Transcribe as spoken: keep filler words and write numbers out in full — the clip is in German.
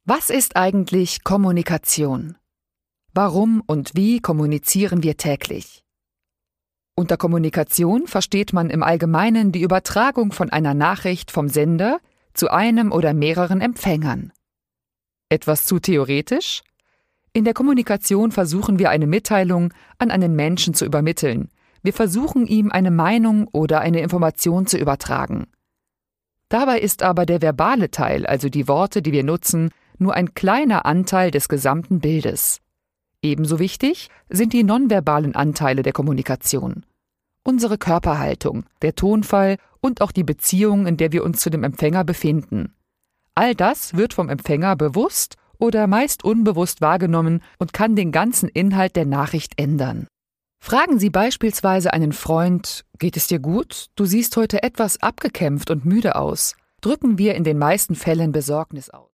Was ist eigentlich Kommunikation? Warum und wie kommunizieren wir täglich? Unter Kommunikation versteht man im Allgemeinen die Übertragung von einer Nachricht vom Sender zu einem oder mehreren Empfängern. Etwas zu theoretisch? In der Kommunikation versuchen wir eine Mitteilung an einen Menschen zu übermitteln. Wir versuchen ihm eine Meinung oder eine Information zu übertragen. Dabei ist aber der verbale Teil, also die Worte, die wir nutzen, nur ein kleiner Anteil des gesamten Bildes. Ebenso wichtig sind die nonverbalen Anteile der Kommunikation. Unsere Körperhaltung, der Tonfall und auch die Beziehung, in der wir uns zu dem Empfänger befinden. All das wird vom Empfänger bewusst oder meist unbewusst wahrgenommen und kann den ganzen Inhalt der Nachricht ändern. Fragen Sie beispielsweise einen Freund: Geht es dir gut? Du siehst heute etwas abgekämpft und müde aus. Drücken wir in den meisten Fällen Besorgnis aus.